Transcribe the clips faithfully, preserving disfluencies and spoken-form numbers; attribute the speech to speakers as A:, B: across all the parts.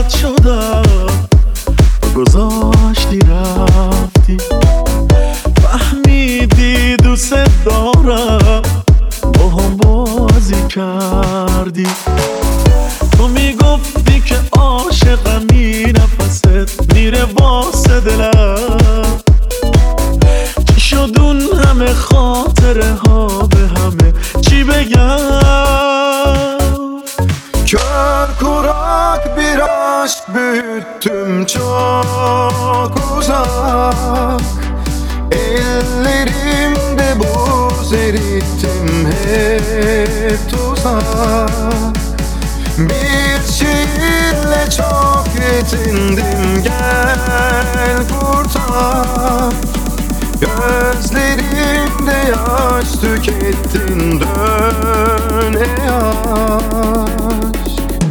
A: رد شدم، گذاشتی رفتی، فهمیدی دوست دارم، با هم بازی کردی. تو میگفتی که عاشقمی، نفست میره واسه دلم. چی شد اون همه خاطره ها، به همه چی بگم؟
B: Kör kurak bir aşk büyüttüm çok uzak. Ellerimde buz erittim hep tuzak. Bir şiirle çok yetindim, gel kurtar. Gözlerimde yaş tükettin, dön ey aşk.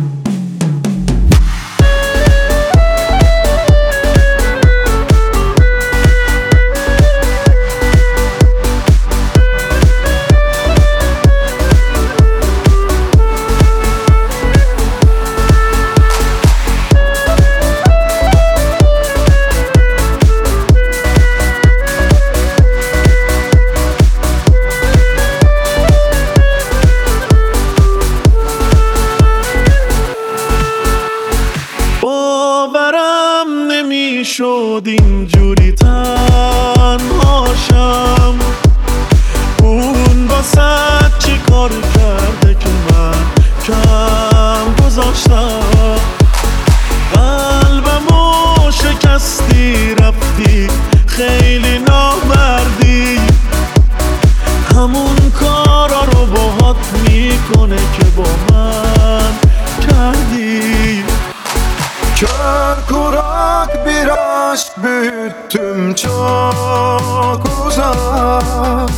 A: باورم نمیشد اینجوری تنهاشم. اون واسه چی کار کرده که من کم گذاشتم؟ قلبمو شکستی رفتی، خیلی نامردی. همون کارا رو باهات میکنه که با من کردی.
B: Kör kurak bir aşk büyüttüm çok uzak.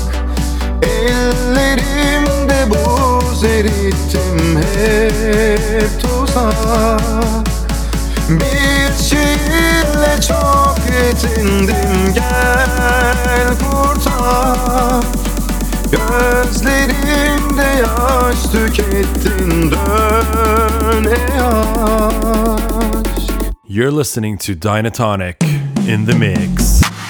B: Ellerimde buz erittim hep tuzak. Bir şiirle çok yetindim, gel kurtar. Gözlerimde yaş tükettin, dön ey aşk.
C: You're listening to Dynatonic in the mix.